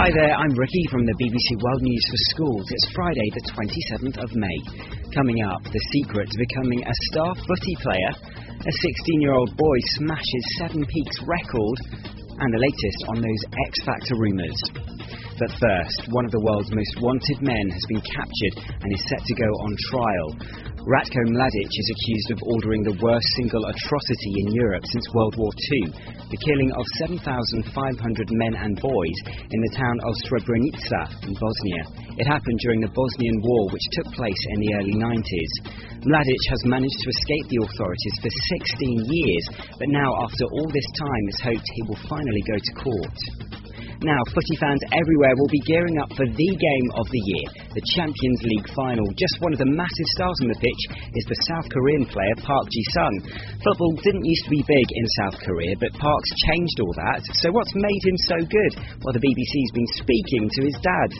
Hi there, I'm Ricky from the BBC World News for Schools. It's Friday the 27th of May. Coming up, the secret to becoming a star footy player, a 16-year-old boy smashes Seven Peaks record, and the latest on those X Factor rumours. But first, one of the world's most wanted men has been captured and is set to go on trial. Ratko Mladic is accused of ordering the worst single atrocity in Europe since World War II, the killing of 7,500 men and boys in the town of Srebrenica in Bosnia. It happened during the Bosnian War, which took place in the early 90s. Mladic has managed to escape the authorities for 16 years, but now after all this time it's hoped he will finally go to court. Now, footy fans everywhere will be gearing up for the game of the year, the Champions League final. Just one of the massive stars on the pitch is the South Korean player Park Ji-sung. Football didn't used to be big in South Korea, but Park's changed all that. So what's made him so good? Well, the BBC's been speaking to his dad.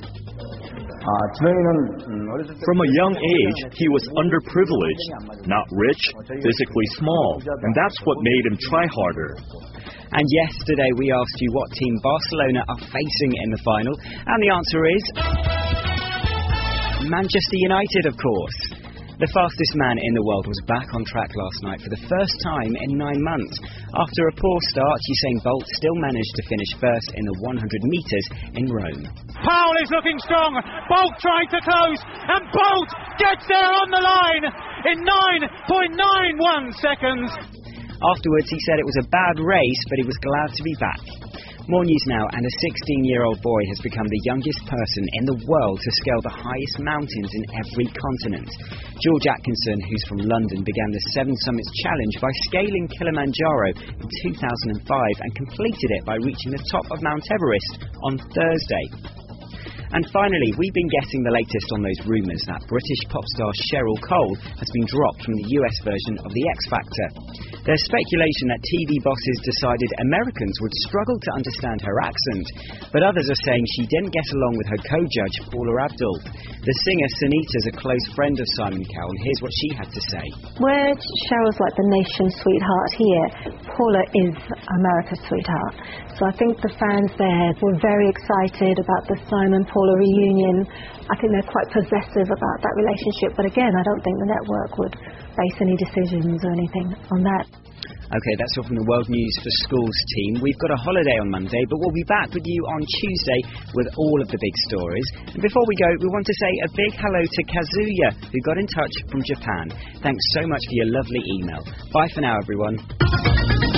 From a young age, he was underprivileged, not rich, physically small, and that's what made him try harder. And yesterday we asked you what team Barcelona are facing in the final, and the answer is Manchester United, of course. The fastest man in the world was back on track last night for the first time in 9 months. After a poor start, Usain Bolt still managed to finish first in the 100 metres in Rome. Powell is looking strong, Bolt trying to close, and Bolt gets there on the line in 9.91 seconds. Afterwards, he said it was a bad race, but he was glad to be back. More news now, and a 16-year-old boy has become the youngest person in the world to scale the highest mountains in every continent. George Atkinson, who's from London, began the Seven Summits Challenge by scaling Kilimanjaro in 2005 and completed it by reaching the top of Mount Everest on Thursday. And finally, we've been getting the latest on those rumours that British pop star Cheryl Cole has been dropped from the US version of The X Factor. There's speculation that TV bosses decided Americans would struggle to understand her accent, but others are saying she didn't get along with her co-judge, Paula Abdul. The singer Sunita's a close friend of Simon Cowell, and here's what she had to say. Where Cheryl's like the nation's sweetheart here, Paula is America's sweetheart. So I think the fans there were very excited about the Simon-Paula reunion. I think they're quite possessive about that relationship, but again, I don't think the network would base any decisions or anything on that. OK, that's all from the World News for Schools team. We've got a holiday on Monday, but we'll be back with you on Tuesday with all of the big stories. And before we go, we want to say a big hello to Kazuya, who got in touch from Japan. Thanks so much for your lovely email. Bye for now, everyone.